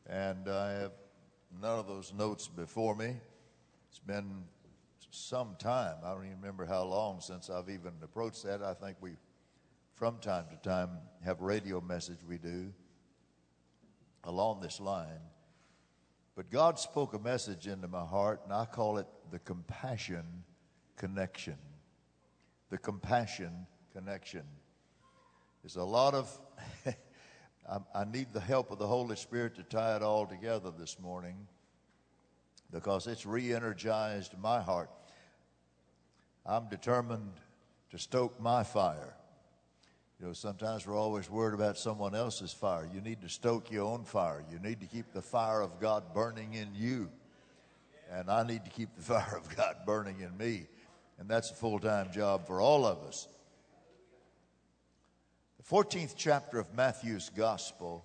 and I have none of those notes before me. It's been some time. I don't even remember how long since I've even approached that. I think we, from time to time, have a radio message we do along this line. But God spoke a message into my heart, and I call it the compassion connection. The compassion connection. There's a lot of, I need the help of the Holy Spirit to tie it all together this morning, because it's re-energized my heart. I'm determined to stoke my fire. You know, sometimes we're always worried about someone else's fire. You need to stoke your own fire. You need to keep the fire of God burning in you. And I need to keep the fire of God burning in me. And that's a full-time job for all of us. The 14th chapter of Matthew's Gospel.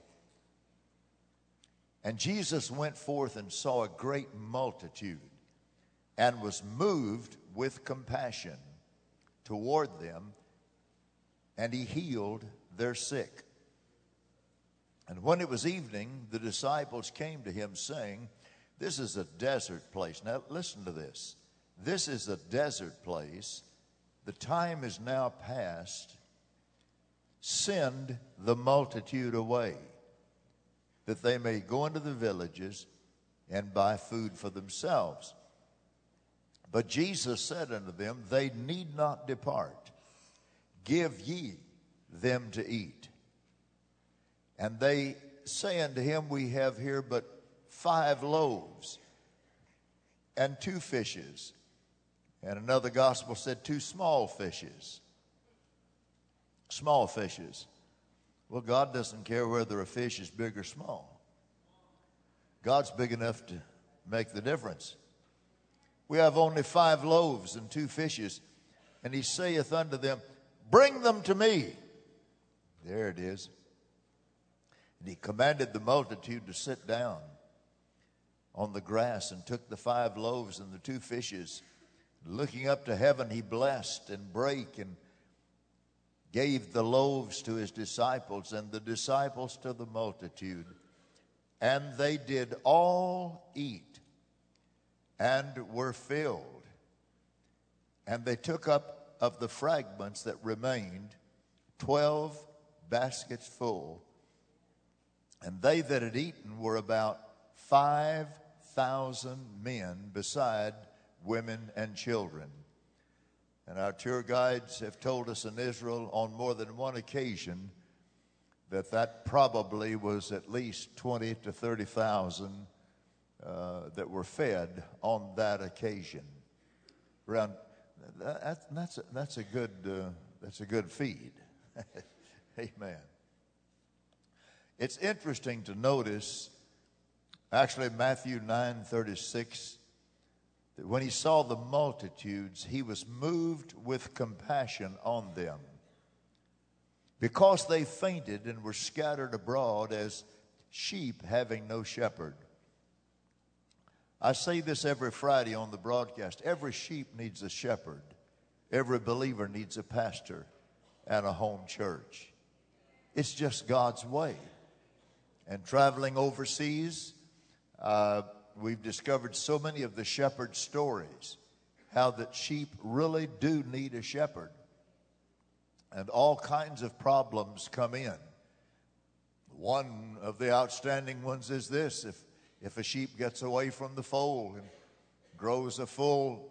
And Jesus went forth and saw a great multitude, and was moved with compassion toward them, and he healed their sick. And when it was evening, the disciples came to him, saying, "This is a desert place." Now listen to this. This is a desert place. The time is now past. Send the multitude away, that they may go into the villages and buy food for themselves. But Jesus said unto them, They need not depart. Give ye them to eat. And they say unto him, We have here but 5 loaves and 2 fishes. And another gospel said 2 small fishes. Small fishes. Well, God doesn't care whether a fish is big or small. God's big enough to make the difference. We have only 5 loaves and 2 fishes. And he saith unto them, Bring them to me. There it is. And he commanded the multitude to sit down on the grass, and took the 5 loaves and the 2 fishes. Looking up to heaven, he blessed and brake and gave the loaves to his disciples, and the disciples to the multitude. And they did all eat and were filled. And they took up of the fragments that remained 12 baskets full. And they that had eaten were about 5,000 men, beside women and children. And our tour guides have told us in Israel on more than one occasion that probably was at least 20 to 30,000 that were fed on that occasion. Around that's a good feed. Amen. It's interesting to notice, actually, Matthew 9:36. That when he saw the multitudes, he was moved with compassion on them, because they fainted and were scattered abroad as sheep having no shepherd. I say this every Friday on the broadcast. Every sheep needs a shepherd. Every believer needs a pastor and a home church. It's just God's way. And traveling overseas, we've discovered so many of the shepherd stories, how that sheep really do need a shepherd. And all kinds of problems come in. One of the outstanding ones is this: if a sheep gets away from the fold and grows a full,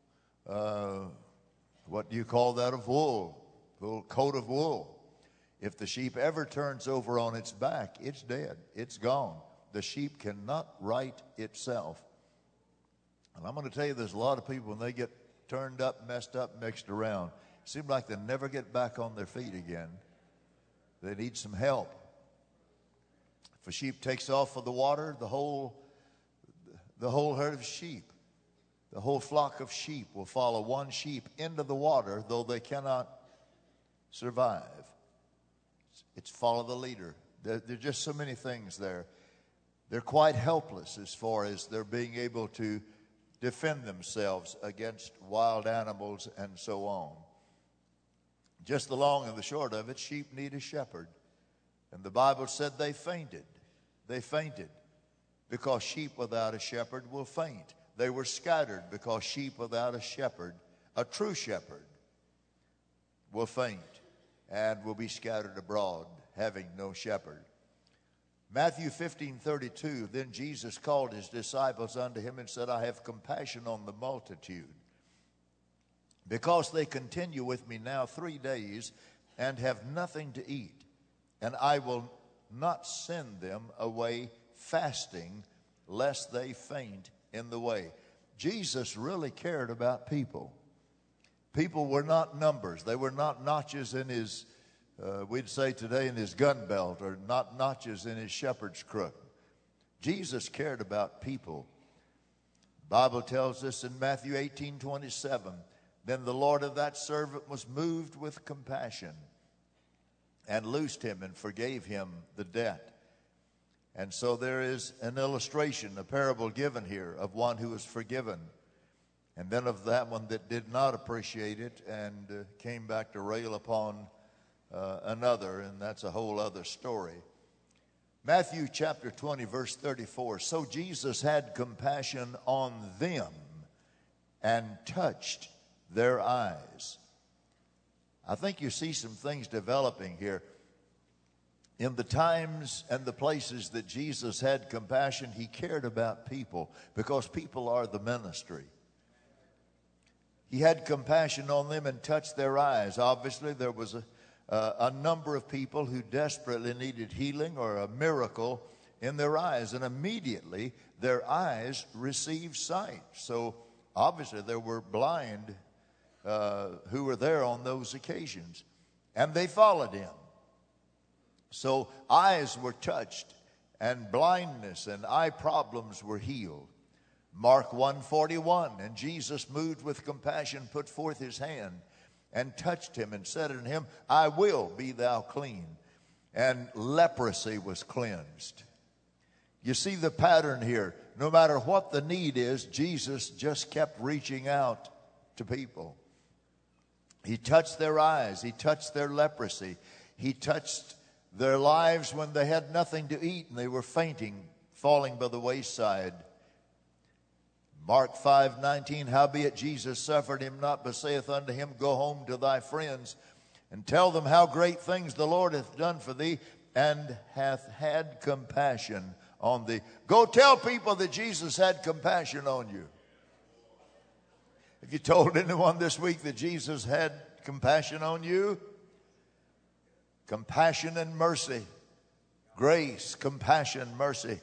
what do you call that, of wool, full coat of wool. If the sheep ever turns over on its back, it's dead, it's gone. The sheep cannot right itself. And I'm going to tell you, there's a lot of people, when they get turned up, messed up, mixed around, it seems like they never get back on their feet again. They need some help. If a sheep takes off for the water, the whole herd of sheep, the whole flock of sheep will follow one sheep into the water, though they cannot survive. It's follow the leader. There are just so many things there. They're quite helpless as far as their being able to defend themselves against wild animals and so on. Just the long and the short of it, sheep need a shepherd. And the Bible said they fainted. They fainted. because sheep without a shepherd will faint. They were scattered because sheep without a shepherd, a true shepherd, will faint and will be scattered abroad, having no shepherd. Matthew 15:32, then Jesus called his disciples unto him and said, I have compassion on the multitude, because they continue with me now 3 days and have nothing to eat, and I will not send them away fasting, lest they faint in the way. Jesus really cared about people. People were not numbers. They were not notches in his, we'd say today, in his gun belt, or not notches in his shepherd's crook. Jesus cared about people. The Bible tells us in Matthew 18:27, then the Lord of that servant was moved with compassion and loosed him and forgave him the debt. And so there is an illustration, a parable given here of one who was forgiven, and then of that one that did not appreciate it and came back to rail upon another, and that's a whole other story. Matthew chapter 20, verse 34, so Jesus had compassion on them and touched their eyes. I think you see some things developing here. In the times and the places that Jesus had compassion, he cared about people, because people are the ministry. He had compassion on them and touched their eyes. Obviously, there was a number of people who desperately needed healing or a miracle in their eyes, and immediately their eyes received sight. So obviously there were blind who were there on those occasions, and they followed him. So eyes were touched, and blindness and eye problems were healed. Mark 1:41, and Jesus, moved with compassion, put forth his hand and touched him and said unto him, I will, be thou clean. And leprosy was cleansed. You see the pattern here. No matter what the need is, Jesus just kept reaching out to people. He touched their eyes. He touched their leprosy. He touched their lives when they had nothing to eat and they were fainting, falling by the wayside. Mark 5:19, howbeit Jesus suffered him not, but saith unto him, go home to thy friends and tell them how great things the Lord hath done for thee, and hath had compassion on thee. Go tell people that Jesus had compassion on you. Have you told anyone this week that Jesus had compassion on you? Compassion and mercy. Grace, compassion, mercy.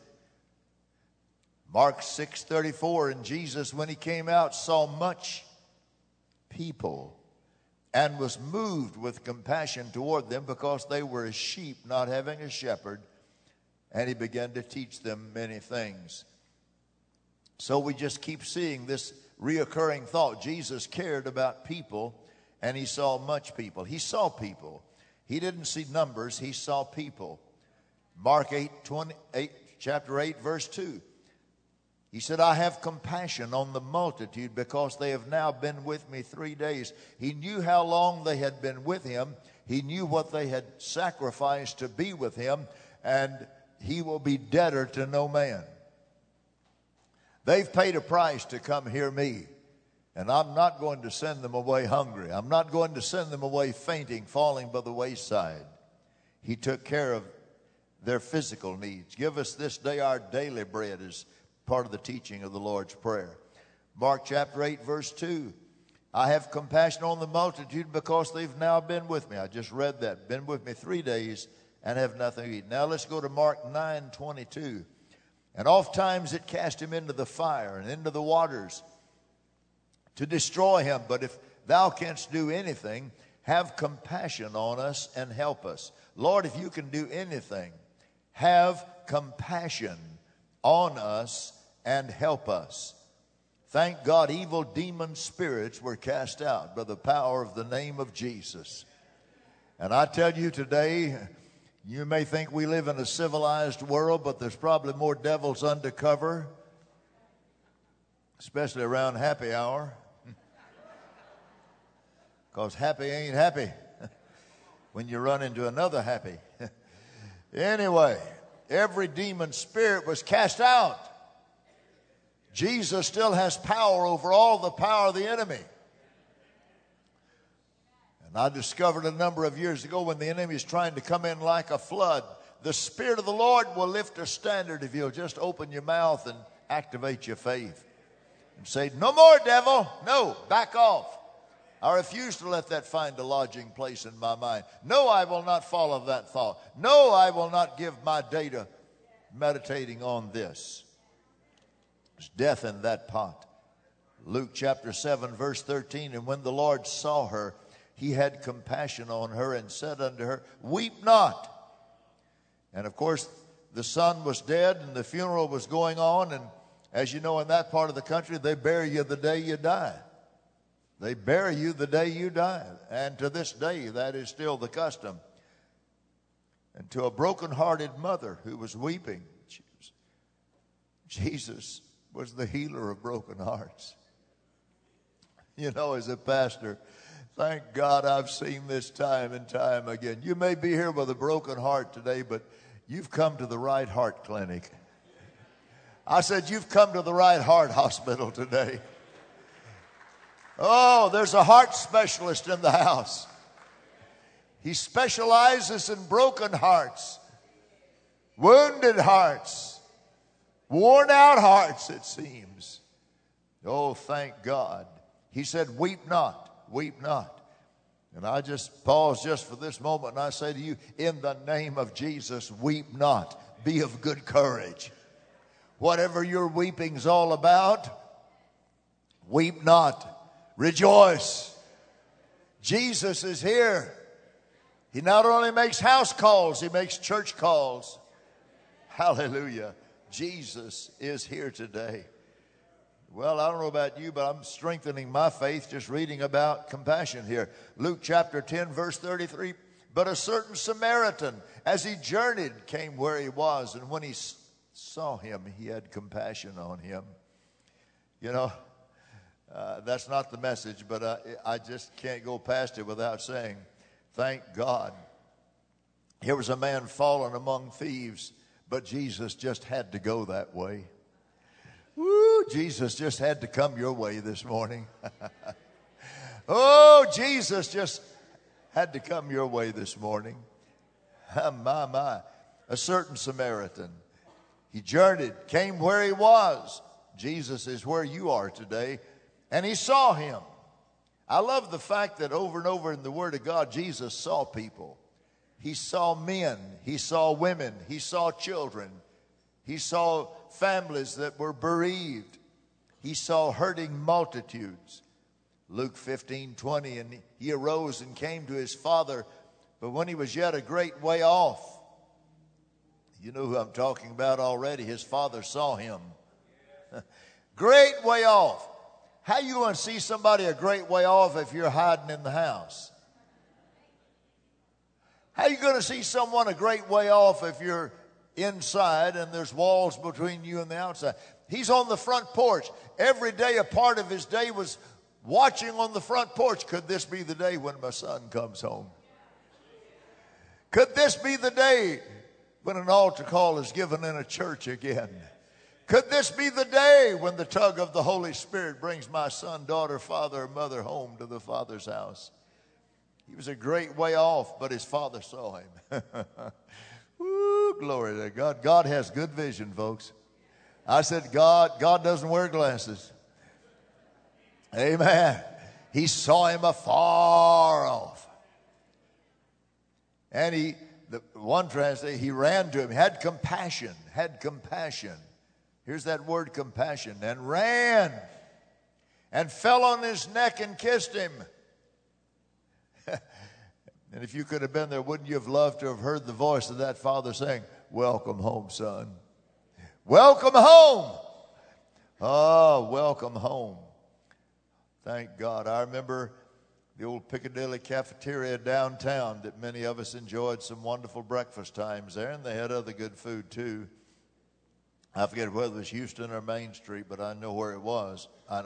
Mark 6:34, and Jesus, when he came out, saw much people and was moved with compassion toward them, because they were as sheep not having a shepherd, and he began to teach them many things. So we just keep seeing this reoccurring thought. Jesus cared about people, and he saw much people. He saw people. He didn't see numbers. He saw people. Mark 8:28, chapter 8, verse 2. He said, I have compassion on the multitude, because they have now been with me 3 days. He knew how long they had been with him. He knew what they had sacrificed to be with him, and he will be debtor to no man. They've paid a price to come hear me, and I'm not going to send them away hungry. I'm not going to send them away fainting, falling by the wayside. He took care of their physical needs. Give us this day our daily bread is part of the teaching of the Lord's Prayer. Mark chapter 8, verse 2. I have compassion on the multitude, because they've now been with me. I just read that. Been with me 3 days and have nothing to eat. Now let's go to Mark 9:22. And oft times it cast him into the fire and into the waters to destroy him. But if thou canst do anything, have compassion on us and help us. Lord, if you can do anything, have compassion on us and help us. Thank God, evil demon spirits were cast out by the power of the name of Jesus. And I tell you today, you may think we live in a civilized world, but there's probably more devils undercover, especially around happy hour. Because happy ain't happy when you run into another happy. Anyway, every demon spirit was cast out. Jesus still has power over all the power of the enemy. And I discovered a number of years ago, when the enemy is trying to come in like a flood, the Spirit of the Lord will lift a standard if you'll just open your mouth and activate your faith. And say, no more, devil. No, back off. I refuse to let that find a lodging place in my mind. No, I will not follow that thought. No, I will not give my day to meditating on this. There's death in that pot. Luke chapter 7, verse 13, and when the Lord saw her, he had compassion on her and said unto her, weep not. And of course, the son was dead and the funeral was going on. And as you know, in that part of the country, they bury you the day you die. They bury you the day you die. And to this day, that is still the custom. And to a broken-hearted mother who was weeping, Jesus was the healer of broken hearts. You know, as a pastor, thank God I've seen this time and time again. You may be here with a broken heart today, but you've come to the right heart clinic. I said, you've come to the right heart hospital today. Oh, there's a heart specialist in the house. He specializes in broken hearts, wounded hearts, worn out hearts, it seems. Oh, thank God. He said, weep not, weep not. And I just pause just for this moment and I say to you, in the name of Jesus, weep not. Be of good courage. Whatever your weeping's all about, weep not. Rejoice. Jesus is here. He not only makes house calls, he makes church calls. Hallelujah. Jesus is here today. Well, I don't know about you, but I'm strengthening my faith just reading about compassion here. Luke chapter 10, verse 33. But a certain Samaritan, as he journeyed, came where he was. And when he saw him, he had compassion on him. You know, that's not the message, but I just can't go past it without saying, thank God. Here was a man fallen among thieves, but Jesus just had to go that way. Woo, Jesus just had to come your way this morning. Oh, Jesus just had to come your way this morning. My. A certain Samaritan. He journeyed, came where he was. Jesus is where you are today. And he saw him. I love the fact that over and over in the Word of God, Jesus saw people. He saw men. He saw women. He saw children. He saw families that were bereaved. He saw hurting multitudes. Luke 15:20, and he arose and came to his father, but when he was yet a great way off, you know who I'm talking about already, his father saw him. Great way off. How you going to see somebody a great way off if you're hiding in the house? How you going to see someone a great way off if you're inside and there's walls between you and the outside? He's on the front porch. Every day, a part of his day was watching on the front porch. Could this be the day when my son comes home? Could this be the day when an altar call is given in a church again? Could this be the day when the tug of the Holy Spirit brings my son, daughter, father, or mother home to the Father's house? He was a great way off, but his father saw him. Woo, glory to God. God has good vision, folks. I said God doesn't wear glasses. Amen. He saw him afar off. And one translation, he ran to him, had compassion. Here's that word, compassion. And ran and fell on his neck and kissed him. And if you could have been there, wouldn't you have loved to have heard the voice of that father saying, welcome home, son. Welcome home. Oh, welcome home. Thank God. I remember the old Piccadilly cafeteria downtown that many of us enjoyed some wonderful breakfast times there, and they had other good food too. I forget whether it was Houston or Main Street, but I know where it was.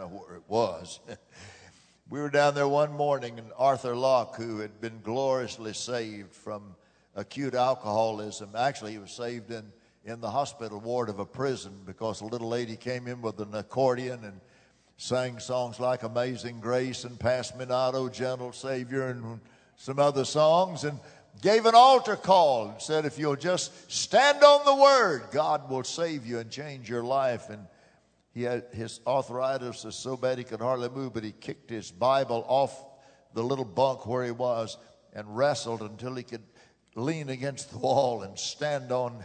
We were down there one morning, and Arthur Locke, who had been gloriously saved from acute alcoholism, actually he was saved in the hospital ward of a prison because a little lady came in with an accordion and sang songs like Amazing Grace and Pass Me Not, O Gentle Savior, and some other songs, and gave an altar call and said, if you'll just stand on the word, God will save you and change your life. And he had, his arthritis was so bad he could hardly move, but he kicked his Bible off the little bunk where he was and wrestled until he could lean against the wall and stand on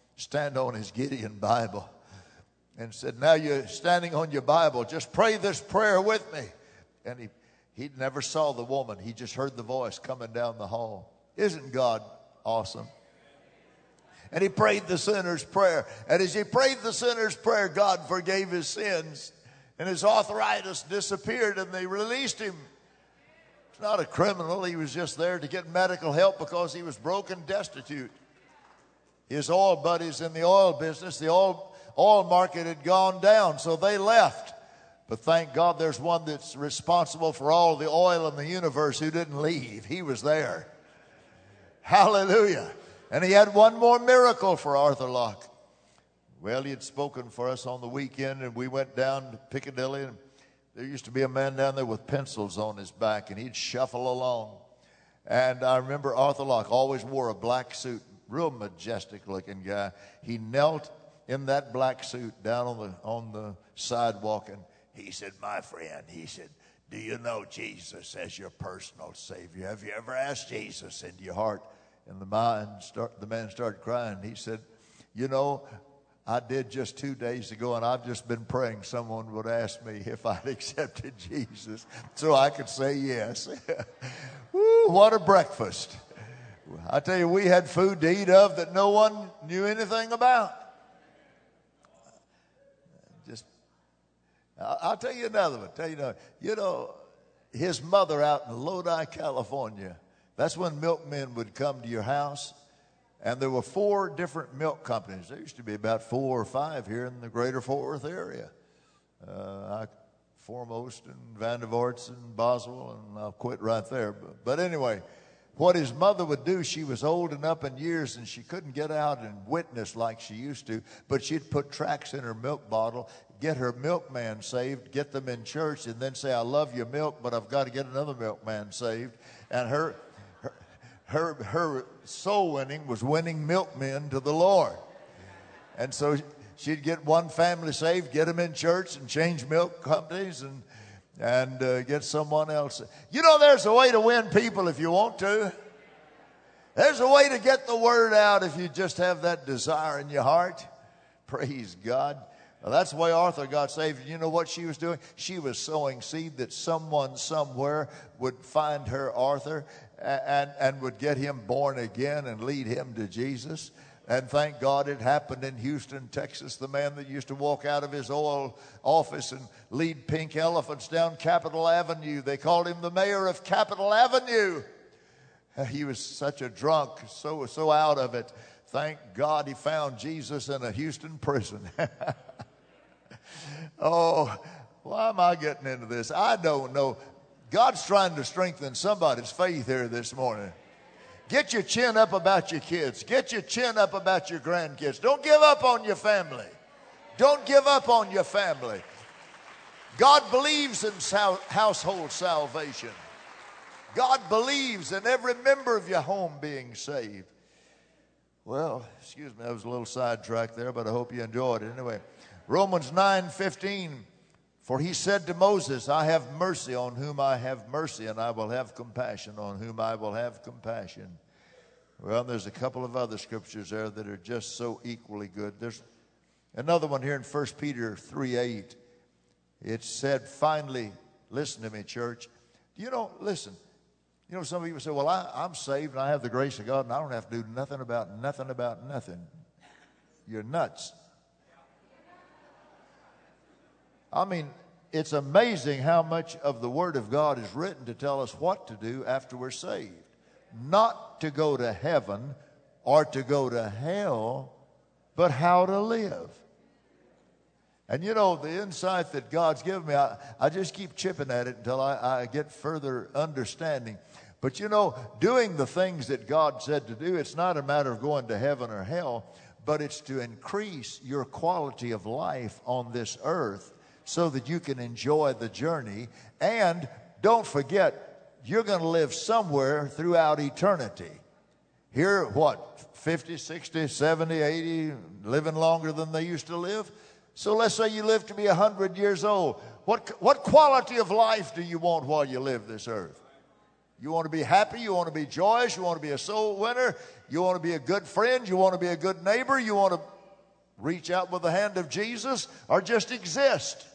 his Gideon Bible. And said, now you're standing on your Bible, just pray this prayer with me. And he never saw the woman. He just heard the voice coming down the hall. Isn't God awesome? And he prayed the sinner's prayer. And as he prayed the sinner's prayer, God forgave his sins. And his arthritis disappeared and they released him. He's not a criminal. He was just there to get medical help because he was broke and destitute. His oil buddies in the oil business, the oil market had gone down, so they left. But thank God there's one that's responsible for all the oil in the universe who didn't leave. He was there. Hallelujah. And he had one more miracle for Arthur Locke. Well, he had spoken for us on the weekend, and we went down to Piccadilly, and there used to be a man down there with pencils on his back, and he'd shuffle along. And I remember Arthur Locke always wore a black suit, real majestic looking guy. He knelt in that black suit down on the sidewalk, and he said, my friend, he said, do you know Jesus as your personal Savior? Have you ever asked Jesus into your heart? And the man started crying. He said, you know, I did just 2 days ago, and I've just been praying someone would ask me if I'd accepted Jesus so I could say yes. Woo, what a breakfast. I tell you, we had food to eat of that no one knew anything about. I'll tell you another one. You know, his mother out in Lodi, California, that's when milkmen would come to your house. And there were 4 different milk companies. There used to be about 4 or 5 here in the greater Fort Worth area. Foremost and Vandervorts and Boswell, and I'll quit right there. But anyway, what his mother would do, she was old and up in years, and she couldn't get out and witness like she used to, but she'd put tracts in her milk bottle, get her milkman saved, get them in church, and then say, I love your milk, but I've got to get another milkman saved. And her soul winning was winning milkmen to the Lord. And so she'd get one family saved, get them in church, and change milk companies, and get someone else. You know, there's a way to win people if you want to. There's a way to get the word out if you just have that desire in your heart. Praise God. Now, that's the way Arthur got saved. You know what she was doing? She was sowing seed that someone somewhere would find her Arthur and would get him born again and lead him to Jesus. And thank God it happened in Houston, Texas. The man that used to walk out of his oil office and lead pink elephants down Capitol Avenue. They called him the mayor of Capitol Avenue. He was such a drunk, so out of it. Thank God he found Jesus in a Houston prison. Oh, why am I getting into this? I don't know. God's trying to strengthen somebody's faith here this morning. Get your chin up about your kids. Get your chin up about your grandkids. Don't give up on your family. Don't give up on your family. God believes in household salvation. God believes in every member of your home being saved. Well, excuse me, that was a little sidetrack there, but I hope you enjoyed it. Anyway, Romans 9:15, for he said to Moses, I have mercy on whom I have mercy, and I will have compassion on whom I will have compassion. Well, there's a couple of other scriptures there that are just so equally good. There's another one here in 1 Peter 3:8. It said, finally, listen to me, church. Listen. You know, some people say, well, I'm saved and I have the grace of God and I don't have to do nothing about nothing. You're nuts. I mean, it's amazing how much of the Word of God is written to tell us what to do after we're saved. Not to go to heaven or to go to hell, but how to live. And you know, the insight that God's given me, I just keep chipping at it until I get further understanding. But you know, doing the things that God said to do, it's not a matter of going to heaven or hell, but it's to increase your quality of life on this earth so that you can enjoy the journey. And don't forget, you're going to live somewhere throughout eternity. Here, what, 50, 60, 70, 80, living longer than they used to live? So let's say you live to be 100 years old. What quality of life do you want while you live this earth? You want to be happy? You want to be joyous? You want to be a soul winner? You want to be a good friend? You want to be a good neighbor? You want to reach out with the hand of Jesus? Or just exist?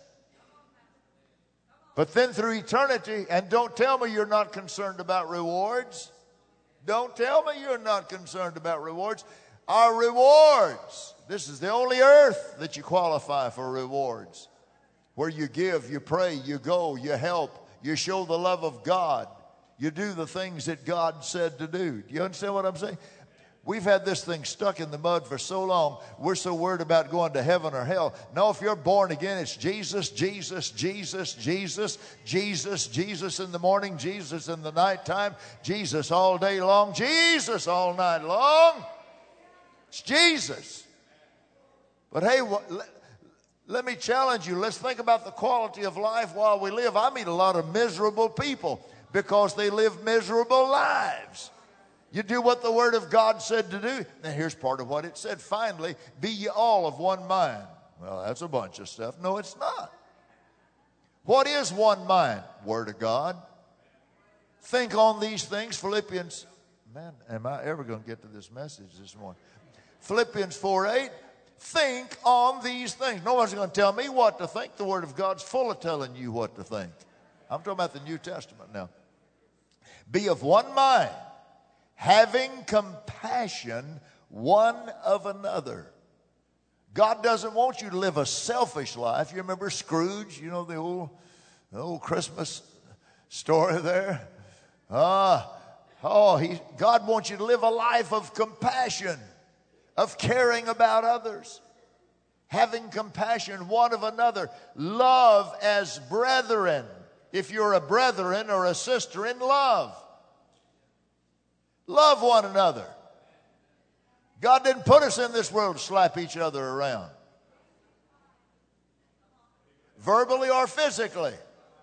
But then through eternity, and don't tell me you're not concerned about rewards. Don't tell me you're not concerned about rewards. Our rewards, this is the only earth that you qualify for rewards. Where you give, you pray, you go, you help, you show the love of God. You do the things that God said to do. Do you understand what I'm saying? We've had this thing stuck in the mud for so long, we're so worried about going to heaven or hell. No, if you're born again, it's Jesus, Jesus, Jesus, Jesus, Jesus, Jesus in the morning, Jesus in the nighttime, Jesus all day long, Jesus all night long. It's Jesus. But hey, let me challenge you. Let's think about the quality of life while we live. I meet a lot of miserable people because they live miserable lives. You do what the Word of God said to do. Now, here's part of what it said. Finally, be ye all of one mind. Well, that's a bunch of stuff. No, it's not. What is one mind? Word of God. Think on these things. Philippians. Man, am I ever going to get to this message this morning? Philippians 4:8. Think on these things. No one's going to tell me what to think. The Word of God's full of telling you what to think. I'm talking about the New Testament now. Be of one mind, having compassion one of another. God doesn't want you to live a selfish life. You remember Scrooge? You know the old Christmas story there? God wants you to live a life of compassion, of caring about others, having compassion one of another. Love as brethren. If you're a brethren or a sister in love. Love one another. God didn't put us in this world to slap each other around. Verbally or physically.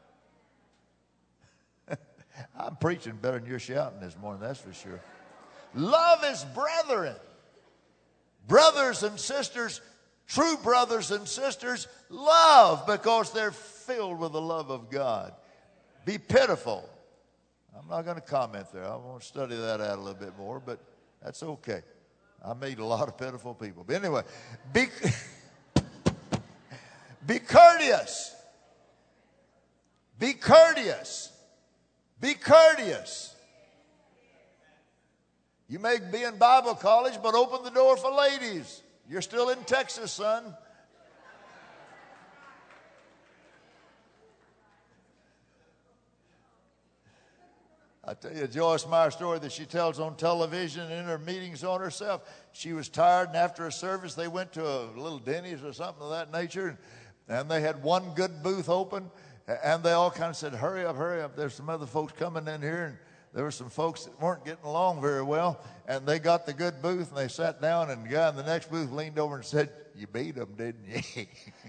I'm preaching better than you're shouting this morning, that's for sure. Love is brethren. Brothers and sisters, true brothers and sisters, love because they're filled with the love of God. Be pitiful. I'm not going to comment there. I want to study that out a little bit more, but that's okay. I meet a lot of pitiful people. But anyway, be courteous. Be courteous. Be courteous. You may be in Bible college, but open the door for ladies. You're still in Texas, son. I tell you, Joyce Meyer's story that she tells on television in her meetings on herself. She was tired, and after a service, they went to a little Denny's or something of that nature, and they had one good booth open, and they all kind of said, hurry up, there's some other folks coming in here, and there were some folks that weren't getting along very well, and they got the good booth, and they sat down, and the guy in the next booth leaned over and said, you beat them, didn't you?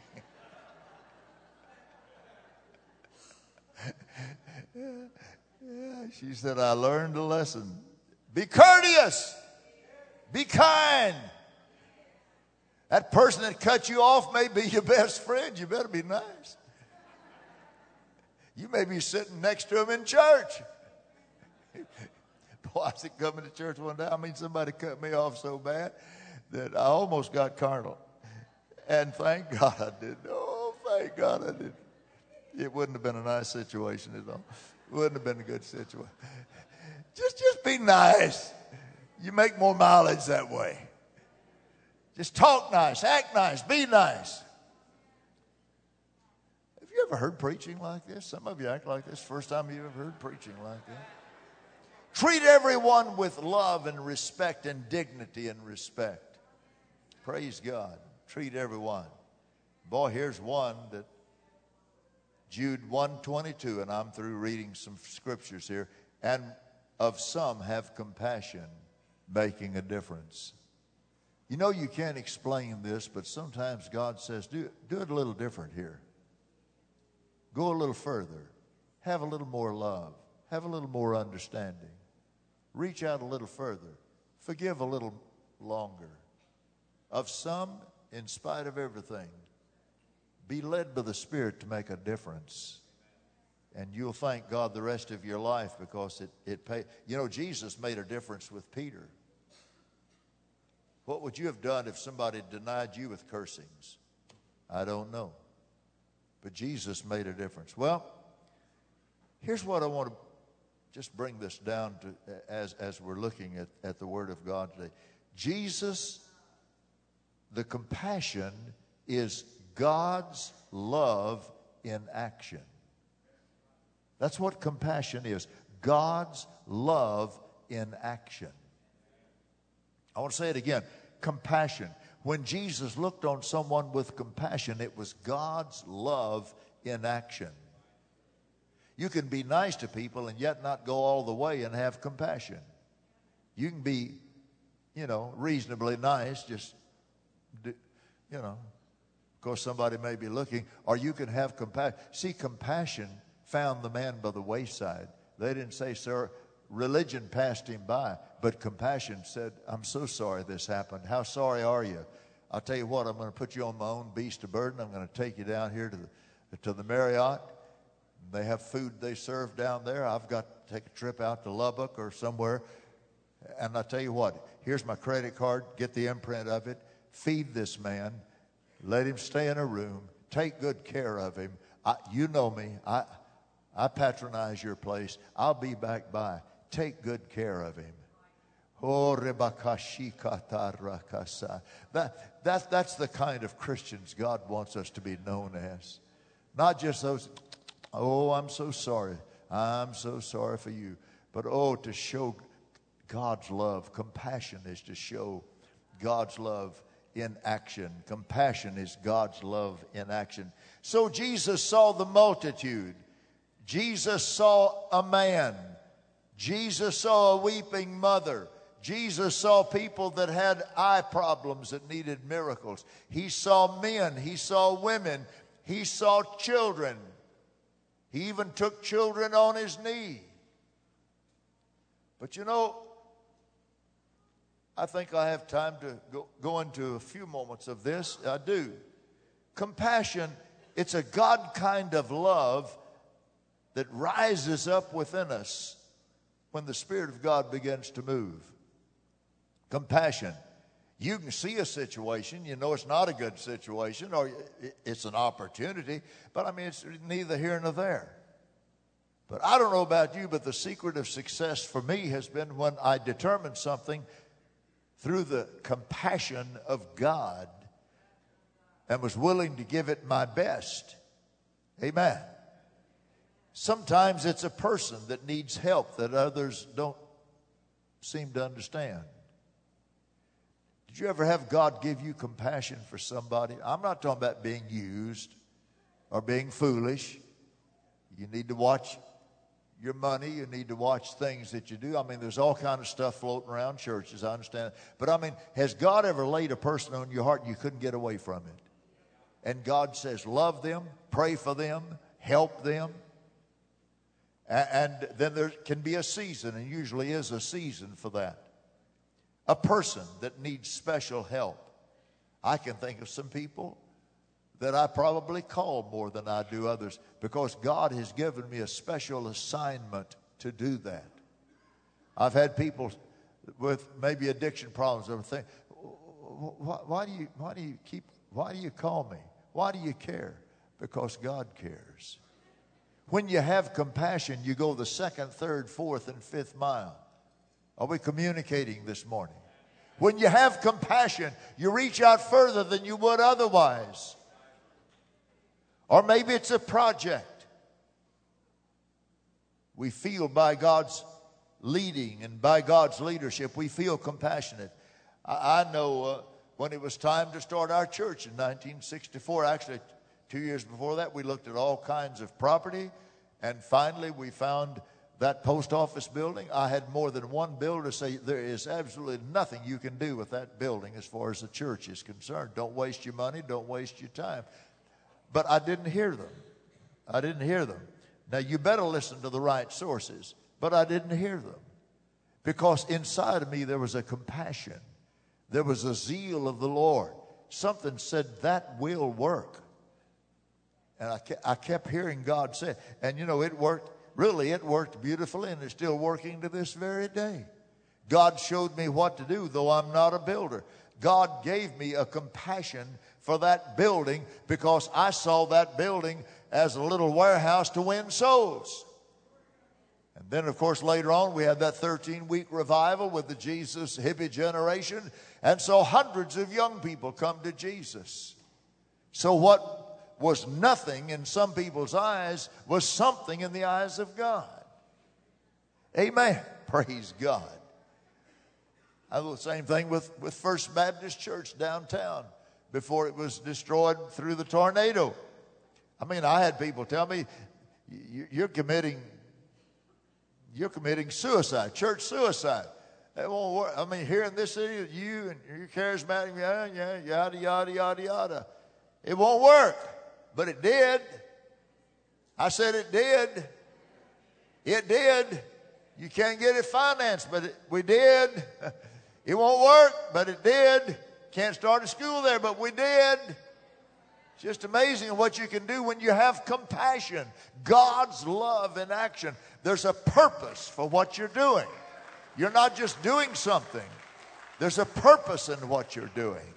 She said, I learned a lesson. Be courteous. Be kind. That person that cut you off may be your best friend. You better be nice. You may be sitting next to him in church. Boy, I was coming to church one day. Somebody cut me off so bad that I almost got carnal. And thank God I didn't. Oh, thank God I didn't. It wouldn't have been a nice situation at all. Wouldn't have been a good situation. Just be nice. You make more mileage that way. Just talk nice, act nice, be nice. Have you ever heard preaching like this? Some of you act like this. First time you ever heard preaching like that. Treat everyone with love and respect and dignity and respect. Praise God. Treat everyone. Boy, here's one that Jude 1:22, and I'm through reading some scriptures here. And of some have compassion, making a difference. You know, you can't explain this, but sometimes God says, do it a little different here. Go a little further. Have a little more love. Have a little more understanding. Reach out a little further. Forgive a little longer. Of some, in spite of everything, be led by the Spirit to make a difference. And you'll thank God the rest of your life because it paid. You know, Jesus made a difference with Peter. What would you have done if somebody denied you with cursings? I don't know. But Jesus made a difference. Well, here's what I want to just bring this down to as we're looking at the Word of God today. Jesus, the compassion is God's love in action. That's what compassion is. God's love in action. I want to say it again. Compassion. When Jesus looked on someone with compassion, it was God's love in action. You can be nice to people and yet not go all the way and have compassion. You can be, reasonably nice, just, of course somebody may be looking, or you can have compassion. See, compassion found the man by the wayside. They didn't say, sir, religion passed him by, but compassion said, I'm so sorry this happened. How sorry are you? I'll tell you what, I'm going to put you on my own beast of burden. I'm going to take you down here to the Marriott. They have food they serve down there. I've got to take a trip out to Lubbock or somewhere. And I'll tell you what, here's my credit card. Get the imprint of it. Feed this man. Let him stay in a room. Take good care of him. You know me. I patronize your place. I'll be back by. Take good care of him. Oh, that's the kind of Christians God wants us to be known as. Not just those, oh, I'm so sorry. I'm so sorry for you. But to show God's love. Compassion is to show God's love in action. Compassion is God's love in action. So Jesus saw the multitude. Jesus saw a man. Jesus saw a weeping mother. Jesus saw people that had eye problems that needed miracles. He saw men. He saw women. He saw children. He even took children on his knee. But I think I have time to go into a few moments of this. I do. Compassion, it's a God kind of love that rises up within us when the Spirit of God begins to move. Compassion. You can see a situation, it's not a good situation, or it's an opportunity, but it's neither here nor there. But I don't know about you, but the secret of success for me has been when I determined something through the compassion of God and was willing to give it my best. Amen. Sometimes it's a person that needs help that others don't seem to understand. Did you ever have God give you compassion for somebody? I'm not talking about being used or being foolish. You need to watch your money. You need to watch things that you do. There's all kind of stuff floating around churches, I understand. But has God ever laid a person on your heart and you couldn't get away from it? And God says, love them, pray for them, help them. And then there can be a season, and usually is a season for that. A person that needs special help. I can think of some people that I probably call more than I do others because God has given me a special assignment to do that. I've had people with maybe addiction problems or think, why do you call me? Why do you care? Because God cares. When you have compassion, you go the second, third, fourth, and fifth mile. Are we communicating this morning? When you have compassion, you reach out further than you would otherwise. Or maybe it's a project. We feel by God's leading and by God's leadership, we feel compassionate. I know when it was time to start our church in 1964, actually 2 years before that, we looked at all kinds of property, and finally we found that post office building, I had more than one builder say there is absolutely nothing you can do with that building as far as the church is concerned. Don't waste your money. Don't waste your time. But I didn't hear them. I didn't hear them. Now, you better listen to the right sources. But I didn't hear them. Because inside of me there was a compassion. There was a zeal of the Lord. Something said that will work. And I kept hearing God say it. And you know, it worked. Really, it worked beautifully, and it's still working to this very day. God showed me what to do, though I'm not a builder. God gave me a compassion for that building because I saw that building as a little warehouse to win souls. And then, of course, later on, we had that 13-week revival with the Jesus hippie generation. And so hundreds of young people come to Jesus. So what was nothing in some people's eyes was something in the eyes of God. Amen. Praise God. I do the same thing with First Baptist Church downtown before it was destroyed through the tornado. I mean, I had people tell me, you're committing suicide, church suicide. It won't work. I mean, here in this city, you and your charismatic, yada, yada, yada, yada. It won't work. But it did. I said it did. It did. You can't get it financed, but we did. It won't work, but it did. Can't start a school there, but we did. It's just amazing what you can do when you have compassion. God's love in action. There's a purpose for what you're doing. You're not just doing something. There's a purpose in what you're doing.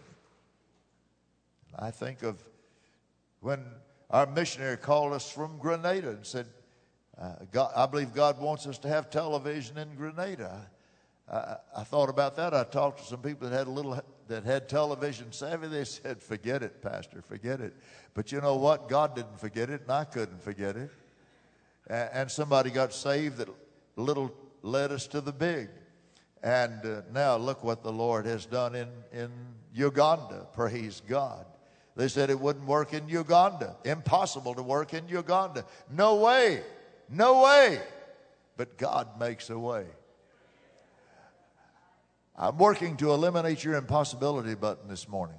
I think of when our missionary called us from Grenada and said, I believe God wants us to have television in Grenada. I thought about that. I talked to some people that had television savvy. They said, forget it, Pastor, forget it. But you know what? God didn't forget it, and I couldn't forget it. And somebody got saved that little led us to the big. And now look what the Lord has done in Uganda. Praise God. They said it wouldn't work in Uganda. Impossible to work in Uganda. No way. No way. But God makes a way. I'm working to eliminate your impossibility button this morning.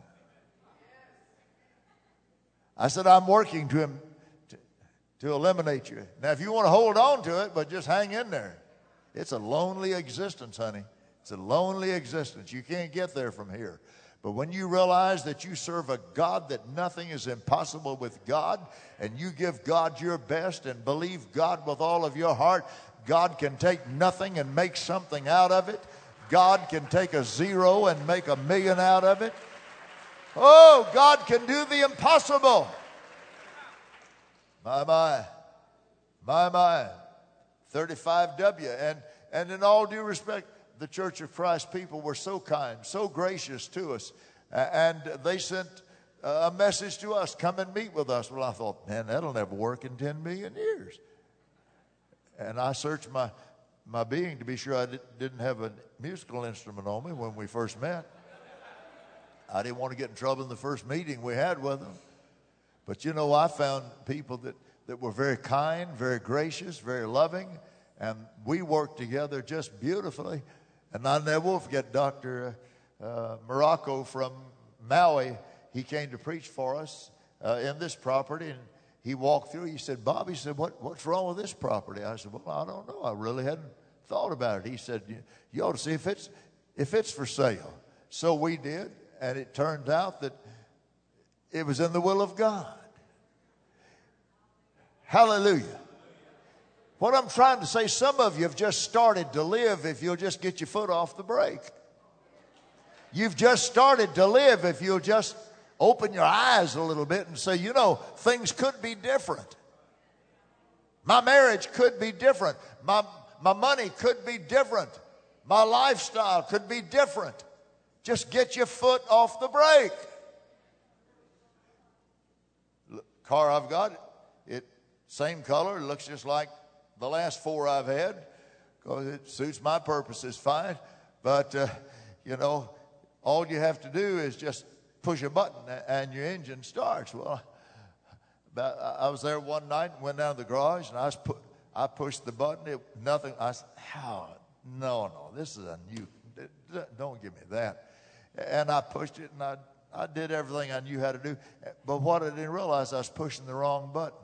I said I'm working to eliminate you. Now, if you want to hold on to it, but just hang in there. It's a lonely existence, honey. It's a lonely existence. You can't get there from here. But when you realize that you serve a God that nothing is impossible with God, and you give God your best and believe God with all of your heart, God can take nothing and make something out of it. God can take a zero and make a million out of it. Oh, God can do the impossible. My. 35W. And in all due respect, the Church of Christ people were so kind, so gracious to us. And they sent a message to us, come and meet with us. Well, I thought, man, that'll never work in 10 million years. And I searched my being to be sure I didn't have a musical instrument on me when we first met. I didn't want to get in trouble in the first meeting we had with them. But you know, I found people that were very kind, very gracious, very loving, and we worked together just beautifully. And I never will forget Dr. Morocco from Maui. He came to preach for us in this property, and he walked through. He said, Bob, he said, what's wrong with this property? I said, well, I don't know. I really hadn't thought about it. He said, you ought to see if it's for sale. So we did, and it turned out that it was in the will of God. Hallelujah. What I'm trying to say, some of you have just started to live if you'll just get your foot off the brake. You've just started to live if you'll just open your eyes a little bit and say, you know, things could be different. My marriage could be different. My money could be different. My lifestyle could be different. Just get your foot off the brake. Car I've got, it same color, looks just like the last 4 I've had, because it suits my purposes fine. But, you know, all you have to do is just push a button and your engine starts. Well, I was there one night and went down to the garage, and I was I pushed the button. Nothing. I said, oh, no, this is a new, don't give me that. And I pushed it, and I did everything I knew how to do. But what I didn't realize, I was pushing the wrong button.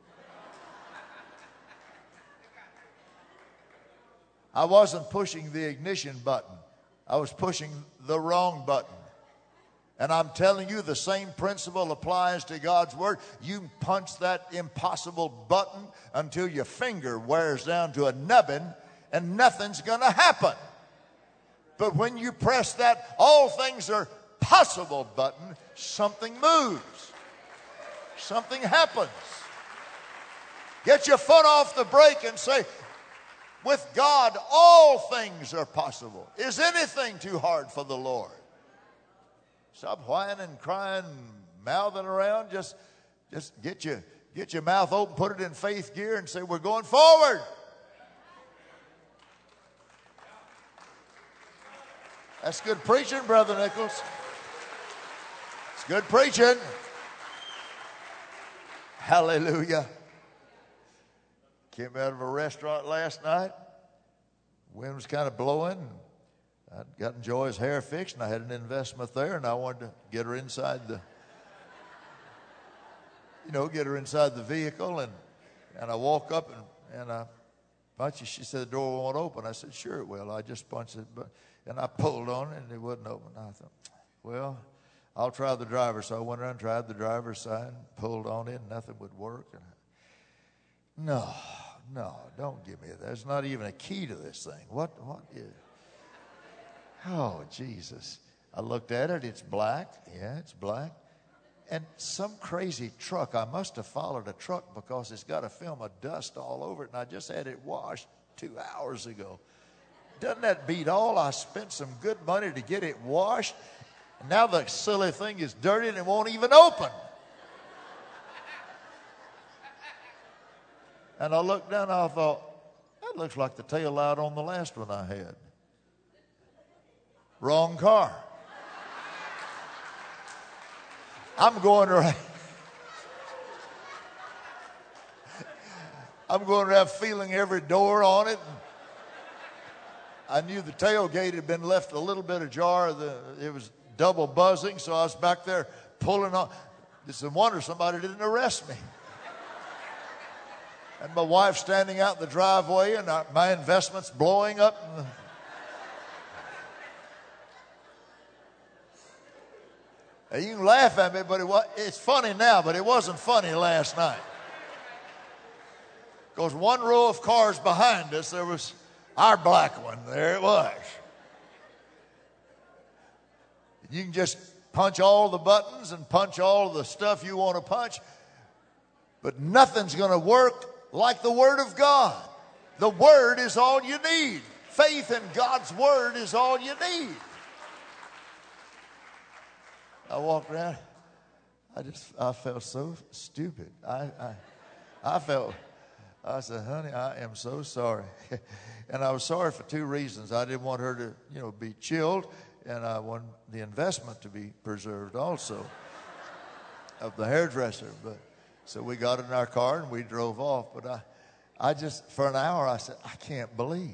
I wasn't pushing the ignition button. I was pushing the wrong button. And I'm telling you, the same principle applies to God's Word. You punch that impossible button until your finger wears down to a nubbin, and nothing's going to happen. But when you press that all things are possible button, something moves. Something happens. Get your foot off the brake and say, with God, all things are possible. Is anything too hard for the Lord? Stop whining, crying, mouthing around. Just get your mouth open, put it in faith gear, and say, we're going forward. That's good preaching, Brother Nichols. It's good preaching. Hallelujah. Came out of a restaurant last night. Wind was kind of blowing. I'd gotten Joy's hair fixed, and I had an investment there, and I wanted to get her inside the vehicle. And I woke up, and I punched it. She said, the door won't open. I said, sure it will. I just punched it. And I pulled on it, and it wouldn't open. I thought, well, I'll try the driver's. So I went around and tried the driver's side, pulled on it, and nothing would work. And no, don't give me that. There's not even a key to this thing. What is? Oh, Jesus. I looked at it. It's black. Yeah, it's black. And some crazy truck, I must have followed a truck because it's got a film of dust all over it, and I just had it washed 2 hours ago. Doesn't that beat all? I spent some good money to get it washed, and now the silly thing is dirty and it won't even open. And I looked down and I thought, that looks like the tail light on the last one I had. Wrong car. I'm going around feeling every door on it. I knew the tailgate had been left a little bit ajar. It was double buzzing, so I was back there pulling on. It's a wonder somebody didn't arrest me. And my wife standing out in the driveway, and my investments blowing up. Now, you can laugh at me, but it's funny now, but it wasn't funny last night. Because one row of cars behind us, there was our black one. There it was. You can just punch all the buttons and punch all the stuff you want to punch, but nothing's going to work like the Word of God. The Word is all you need. Faith in God's Word is all you need. I walked around. I felt so stupid. I said, honey, I am so sorry. And I was sorry for two reasons. I didn't want her to, be chilled, and I wanted the investment to be preserved also of the hairdresser. So we got in our car and we drove off. But I just, for an hour, I said, I can't believe.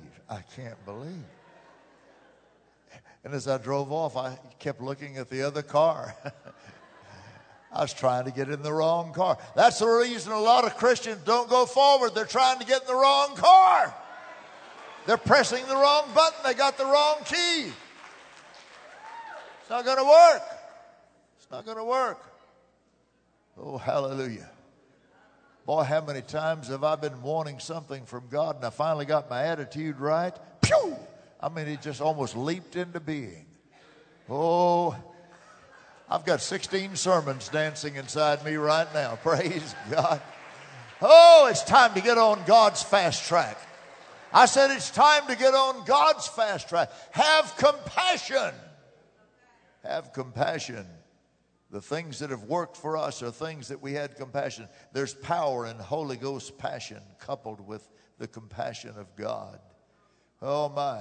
And as I drove off, I kept looking at the other car. I was trying to get in the wrong car. That's the reason a lot of Christians don't go forward. They're trying to get in the wrong car. They're pressing the wrong button. They got the wrong key. It's not going to work. It's not going to work. Oh, hallelujah. Boy, how many times have I been wanting something from God, and I finally got my attitude right? Pew! I mean, it just almost leaped into being. Oh, I've got 16 sermons dancing inside me right now. Praise God. Oh, it's time to get on God's fast track. I said it's time to get on God's fast track. Have compassion. Have compassion. The things that have worked for us are things that we had compassion. There's power in Holy Ghost passion coupled with the compassion of God. Oh my,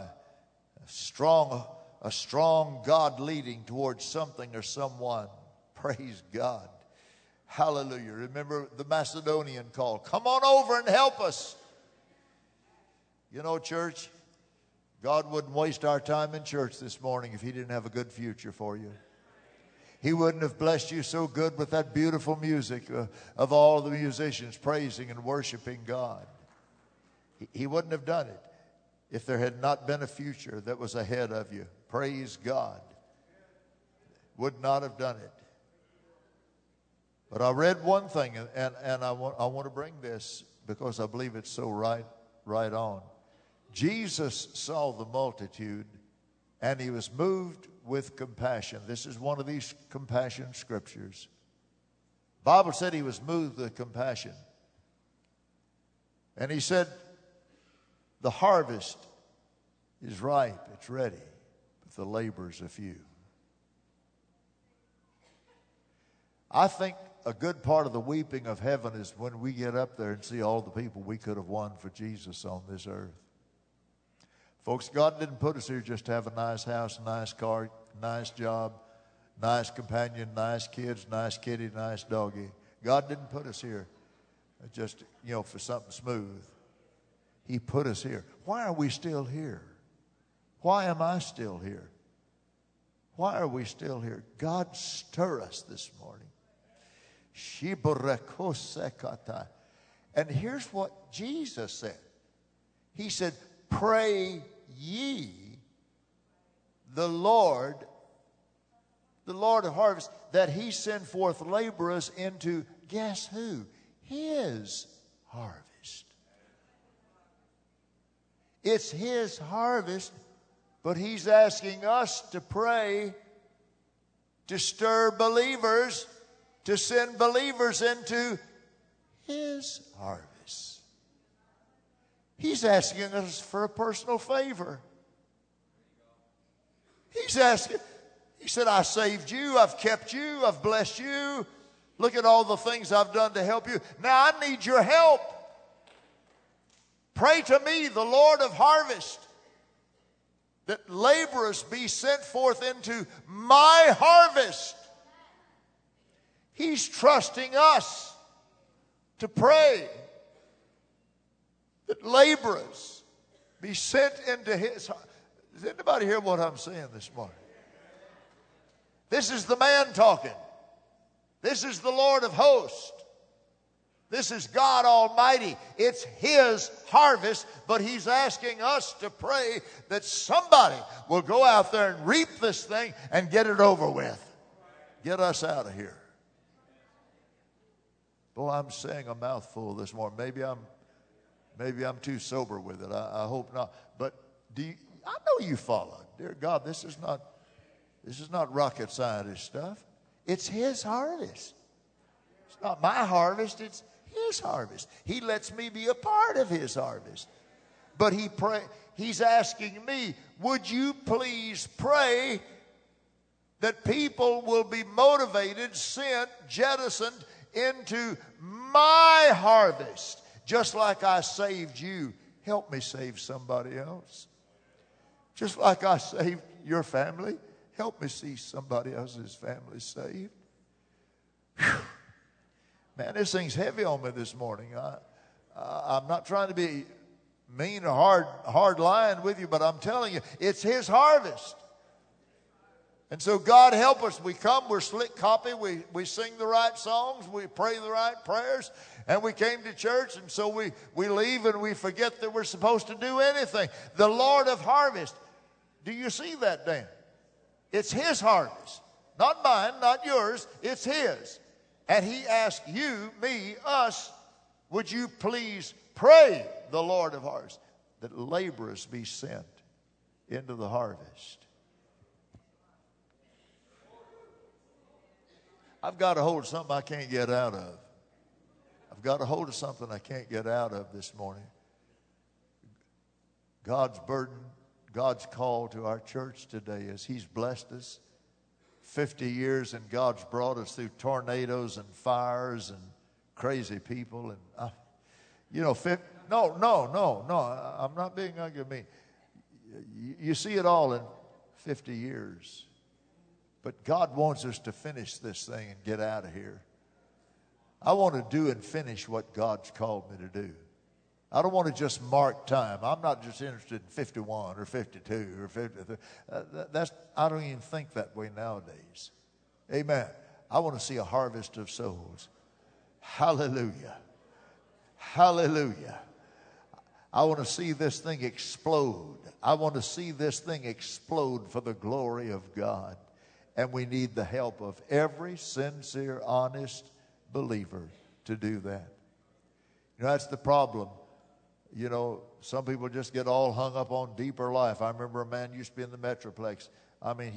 a strong God leading towards something or someone. Praise God. Hallelujah. Remember the Macedonian call. Come on over and help us. You know, church, God wouldn't waste our time in church this morning if He didn't have a good future for you. He wouldn't have blessed you so good with that beautiful music of all the musicians praising and worshiping God. He wouldn't have done it if there had not been a future that was ahead of you. Praise God. Would not have done it. But I read one thing, and I want to bring this because I believe it's so right on. Jesus saw the multitude, and He was moved with compassion. This is one of these compassion scriptures. The Bible said He was moved with compassion. And He said, the harvest is ripe, it's ready, but the laborers are few. I think a good part of the weeping of heaven is when we get up there and see all the people we could have won for Jesus on this earth. Folks, God didn't put us here just to have a nice house, a nice car, nice job, nice companion, nice kids, nice kitty, nice doggy. God didn't put us here just, for something smooth. He put us here. Why are we still here? Why am I still here? Why are we still here? God, stir us this morning. And here's what Jesus said. He said, pray ye the Lord of harvest, that He send forth laborers into, guess who? His harvest. It's His harvest, but He's asking us to pray, to stir believers, to send believers into His harvest. He's asking us for a personal favor. He's asking, He said, I saved you, I've kept you, I've blessed you. Look at all the things I've done to help you. Now I need your help. Pray to me, the Lord of harvest, that laborers be sent forth into my harvest. He's trusting us to pray that laborers be sent into His harvest. Does anybody hear what I'm saying this morning? This is the man talking. This is the Lord of hosts. This is God Almighty. It's His harvest, but He's asking us to pray that somebody will go out there and reap this thing and get it over with. Get us out of here. Boy, I'm saying a mouthful this morning. Maybe I'm too sober with it. I hope not. But I know you followed. Dear God, this is not rocket scientist stuff. It's His harvest. It's not my harvest. It's His harvest. He lets me be a part of His harvest. But He's asking me, would you please pray that people will be motivated, sent, jettisoned into my harvest. Just like I saved you, help me save somebody else. Just like I saved your family, help me see somebody else's family saved. Whew. Man, this thing's heavy on me this morning. I'm not trying to be mean or hard lying with you, but I'm telling you, it's His harvest. And so God help us. We come, we're slick copy, we sing the right songs, we pray the right prayers, and we came to church, and so we leave and we forget that we're supposed to do anything. The Lord of harvest. Do you see that, Dan? It's His harvest. Not mine, not yours, it's His. And He asked you, me, us, would you please pray the Lord of harvest that laborers be sent into the harvest. I've got a hold of something I can't get out of. I've got a hold of something I can't get out of this morning. God's burden, God's call to our church today is He's blessed us 50 years, and God's brought us through tornadoes and fires and crazy people. And, no, I'm not being ugly. I mean, you see it all in 50 years. But God wants us to finish this thing and get out of here. I want to do and finish what God's called me to do. I don't want to just mark time. I'm not just interested in 51 or 52 or 53. I don't even think that way nowadays. Amen. I want to see a harvest of souls. Hallelujah. Hallelujah. I want to see this thing explode. I want to see this thing explode for the glory of God. And we need the help of every sincere, honest believer to do that. You know, that's the problem. You know, some people just get all hung up on deeper life. I remember a man used to be in the Metroplex. I mean,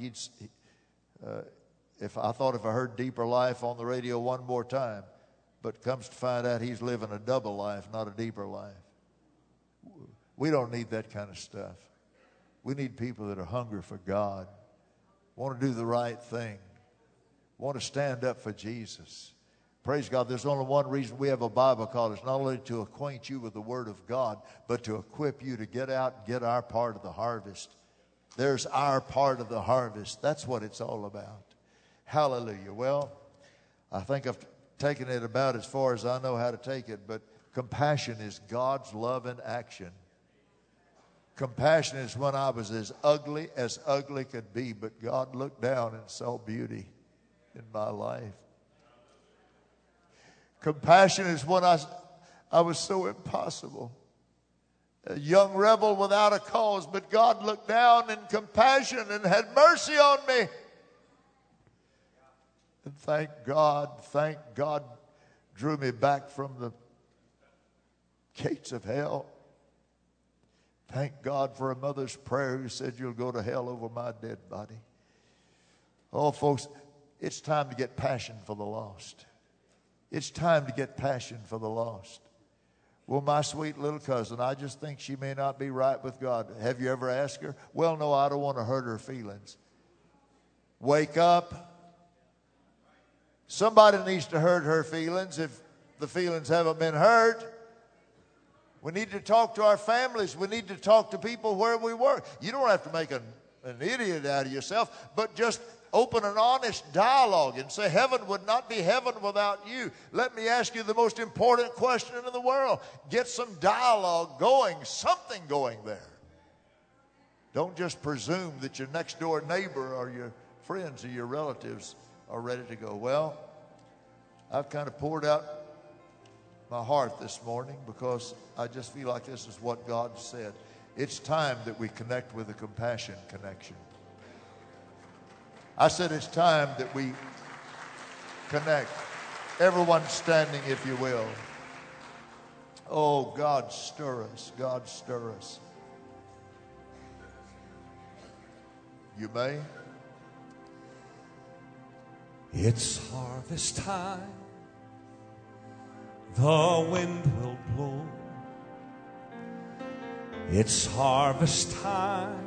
if I heard deeper life on the radio one more time, but comes to find out he's living a double life, not a deeper life. We don't need that kind of stuff. We need people that are hungry for God, want to do the right thing, want to stand up for Jesus. Praise God. There's only one reason we have a Bible college, not only to acquaint you with the Word of God, but to equip you to get out and get our part of the harvest. There's our part of the harvest. That's what it's all about. Hallelujah. Well, I think I've taken it about as far as I know how to take it, but compassion is God's love in action. Compassion is when I was as ugly could be, but God looked down and saw beauty in my life. Compassion is when I was so impossible. A young rebel without a cause, but God looked down in compassion and had mercy on me. And thank God drew me back from the gates of hell. Thank God for a mother's prayer who said, "You'll go to hell over my dead body." Oh, folks, it's time to get passion for the lost. It's time to get passion for the lost. Well, my sweet little cousin, I just think she may not be right with God. Have you ever asked her? Well, no, I don't want to hurt her feelings. Wake up. Somebody needs to hurt her feelings if the feelings haven't been hurt. We need to talk to our families. We need to talk to people where we work. You don't have to make an idiot out of yourself, but just open an honest dialogue and say, heaven would not be heaven without you. Let me ask you the most important question in the world. Get some dialogue going, something going there. Don't just presume that your next door neighbor or your friends or your relatives are ready to go. Well, I've kind of poured out my heart this morning because I just feel like this is what God said. It's time that we connect with the compassion connection. I said it's time that we connect. Everyone standing, if you will. Oh, God, stir us. God, stir us. You may. It's harvest time. The wind will blow. It's harvest time.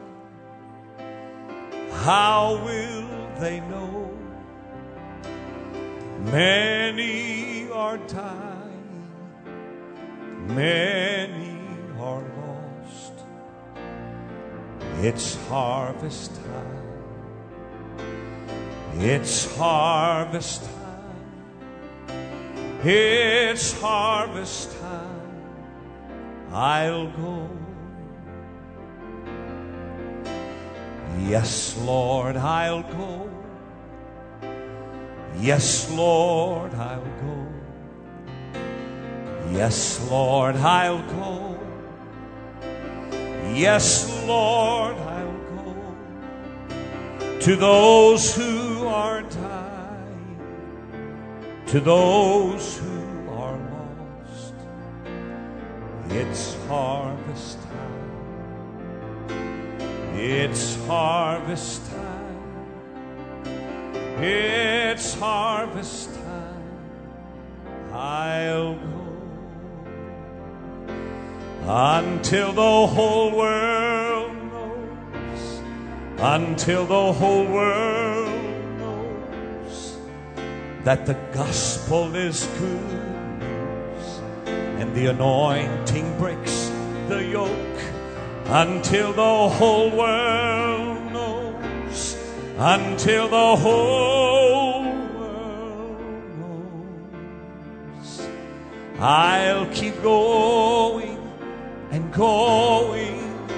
How will they know? Many are dying, many are lost. It's harvest time. It's harvest time. It's harvest time. I'll go. Yes, Lord, I'll go. Yes, Lord, I'll go. Yes, Lord, I'll go. Yes, Lord, I'll go. To those who are dying, to those who are lost, it's harvest time. It's harvest time. It's harvest time. I'll go until the whole world knows, until the whole world knows that the gospel is good news and the anointing breaks the yoke. Until the whole world knows, until the whole world knows, I'll keep going, and going,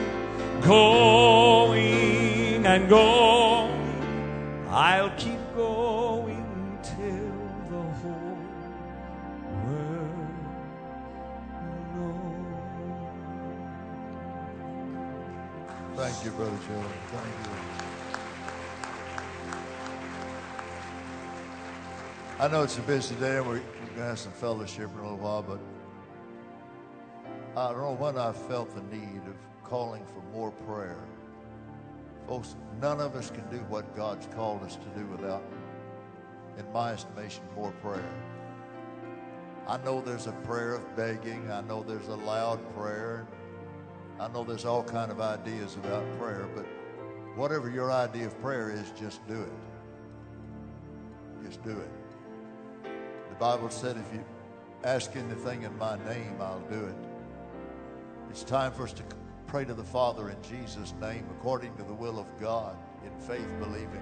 going and going. I'll keep going till the whole world knows. Thank you, Brother Joe. Thank you. I know it's a busy day and we're going to have some fellowship in a little while, but I don't know when I felt the need of calling for more prayer. Folks, none of us can do what God's called us to do without, in my estimation, more prayer. I know there's a prayer of begging. I know there's a loud prayer. I know there's all kind of ideas about prayer, but whatever your idea of prayer is, just do it. Just do it. The Bible said, if you ask anything in my name, I'll do it. It's time for us to pray to the Father in Jesus' name, according to the will of God, in faith believing.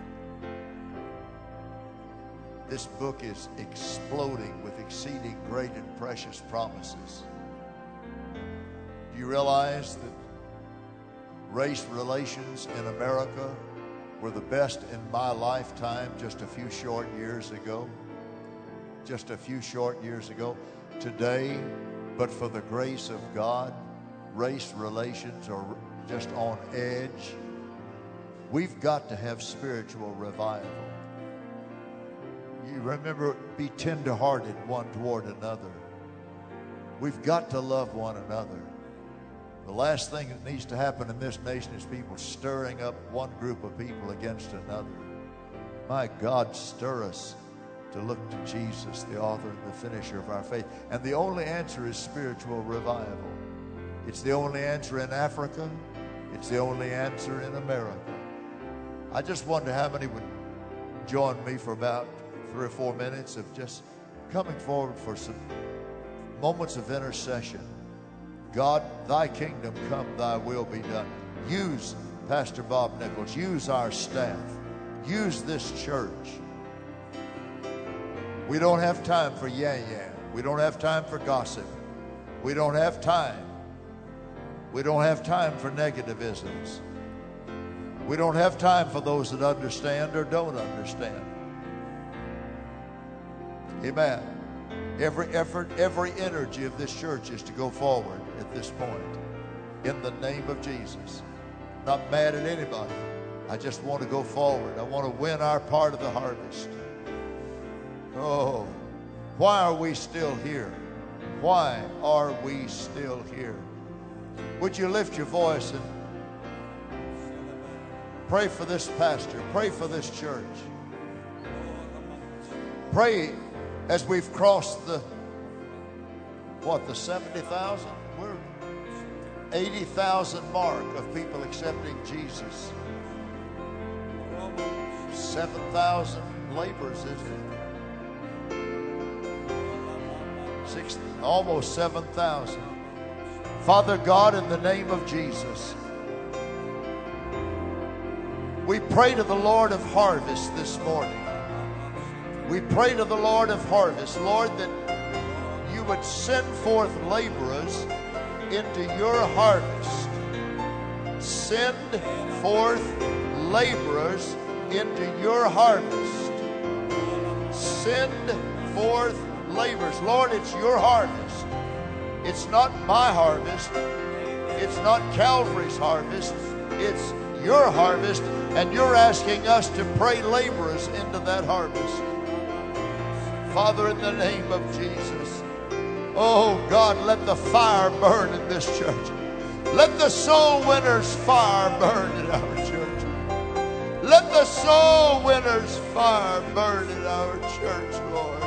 This book is exploding with exceeding great and precious promises. Do you realize that race relations in America were the best in my lifetime just a few short years ago? Just a few short years ago. Today, but for the grace of God, race relations are just on edge. We've got to have spiritual revival. You remember, be tender-hearted one toward another. We've got to love one another. The last thing that needs to happen in this nation is people stirring up one group of people against another. My God, stir us to look to Jesus, the author and the finisher of our faith. And the only answer is spiritual revival. It's the only answer in Africa. It's the only answer in America. I just wonder how many would join me for about 3 or 4 minutes of just coming forward for some moments of intercession. God, thy kingdom come, thy will be done. Use Pastor Bob Nichols. Use our staff. Use this church. We don't have time for yan-yan. We don't have time for gossip. We don't have time. We don't have time for negativisms. We don't have time for those that understand or don't understand. Amen. Every effort, every energy of this church is to go forward at this point. In the name of Jesus. Not mad at anybody. I just want to go forward. I want to win our part of the harvest. Oh, why are we still here? Why are we still here? Would you lift your voice and pray for this pastor? Pray for this church. Pray as we've crossed the 70,000? We're 80,000 mark of people accepting Jesus. 7,000 laborers, isn't it? Almost 7,000. Father God, in the name of Jesus, we pray to the Lord of harvest this morning. We pray to the Lord of harvest, Lord, that you would send forth laborers into your harvest. Send forth laborers into your harvest. Send forth laborers. Lord, it's your harvest. It's not my harvest. It's not Calvary's harvest. It's your harvest, and you're asking us to pray laborers into that harvest. Father, in the name of Jesus, oh God, let the fire burn in this church. Let the soul winners' fire burn in our church. Let the soul winners' fire burn in our church, Lord.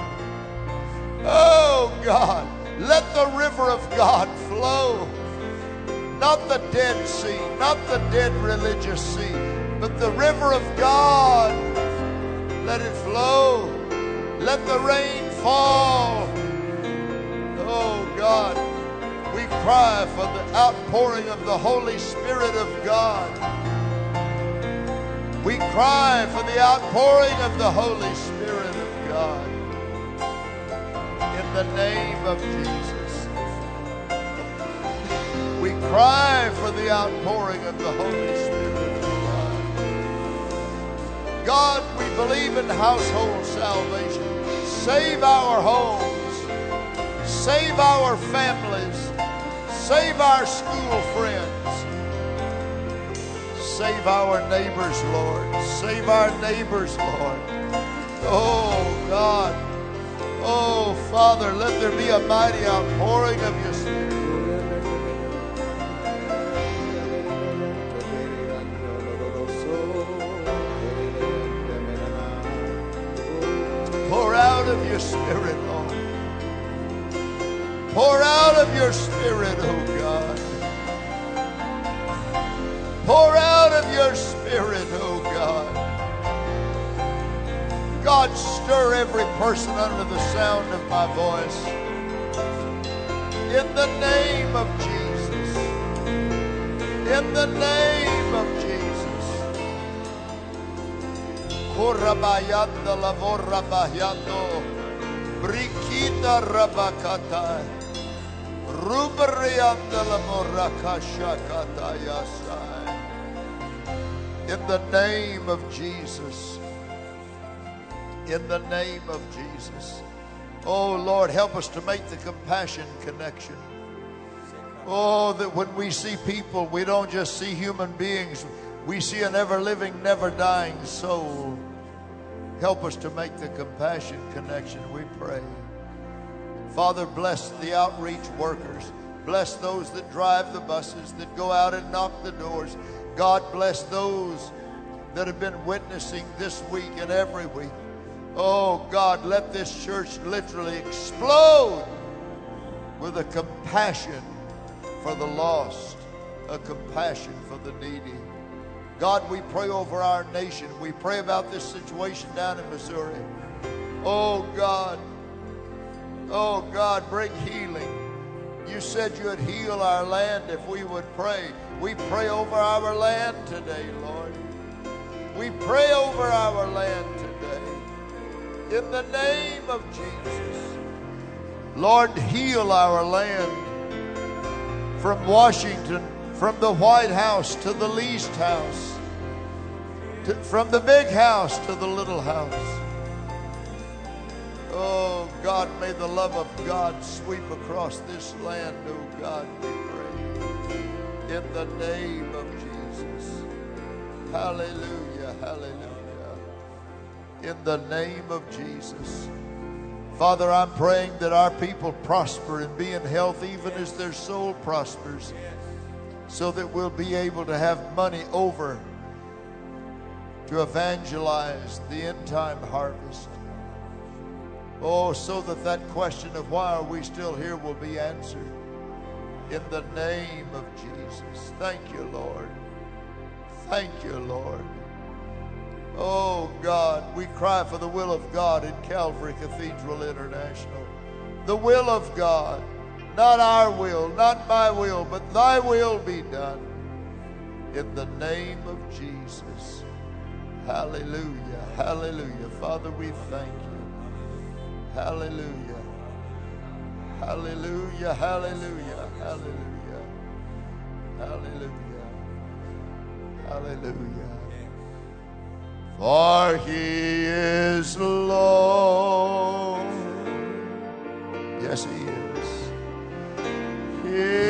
Oh God, let the river of God flow. Not the Dead Sea, not the dead religious sea, but the river of God. Let it flow. Let the rain fall. Oh God, we cry for the outpouring of the Holy Spirit of God. We cry for the outpouring of the Holy Spirit of God. In the name of Jesus. We cry for the outpouring of the Holy Spirit of God. God, we believe in household salvation. Save our homes. Save our families. Save our school friends. Save our neighbors, Lord. Save our neighbors, Lord. Oh, God. Oh, Father, let there be a mighty outpouring of your Spirit. Pour out of your Spirit, Lord. Pour out of your Spirit, oh God. Pour out of your Spirit, oh God. God, stir every person under the sound of my voice. In the name of Jesus. In the name of Jesus. Korabayanda lavorabayando. Brikita rabakata. Rubarianda lamorakashakata yasai. In the name of Jesus. In the name of Jesus. Oh, Lord, help us to make the compassion connection. Oh, that when we see people, we don't just see human beings. We see an ever-living, never-dying soul. Help us to make the compassion connection, we pray. Father, bless the outreach workers. Bless those that drive the buses, that go out and knock the doors. God, bless those that have been witnessing this week and every week. Oh, God, let this church literally explode with a compassion for the lost, a compassion for the needy. God, we pray over our nation. We pray about this situation down in Missouri. Oh, God, bring healing. You said you would heal our land if we would pray. We pray over our land today, Lord. We pray over our land today. In the name of Jesus. Lord, heal our land from Washington, from the White House to the least house, from the big house to the little house. Oh, God, may the love of God sweep across this land, oh God, we pray. In the name of Jesus. Hallelujah, hallelujah. In the name of Jesus. Father, I'm praying that our people prosper and be in health even as their soul prospers, so that we'll be able to have money over to evangelize the end time harvest. Oh, so that that question of why are we still here will be answered. In the name of Jesus. Thank you, Lord. Thank you, Lord. Oh, God, we cry for the will of God in Calvary Cathedral International. The will of God. Not our will, not my will, but thy will be done. In the name of Jesus. Hallelujah, hallelujah. Father, we thank you. Hallelujah. Hallelujah, hallelujah, hallelujah. Hallelujah. Hallelujah. For he is Lord. Yes, he is. He